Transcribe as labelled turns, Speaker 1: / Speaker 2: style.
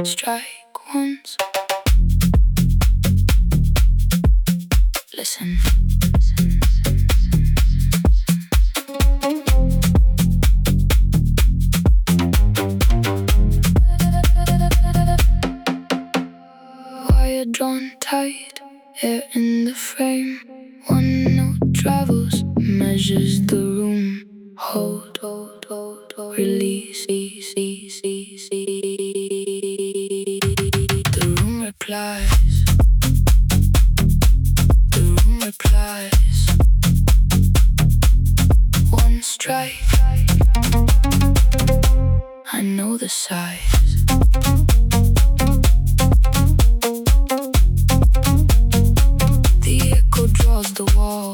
Speaker 1: Strike once. Listen. Wire drawn tight, air in the frame. One note travels, measures the room. Hold, hold, hold, hold. Release, The room replies. The room replies. One strike. I know the size. The echo draws the wall.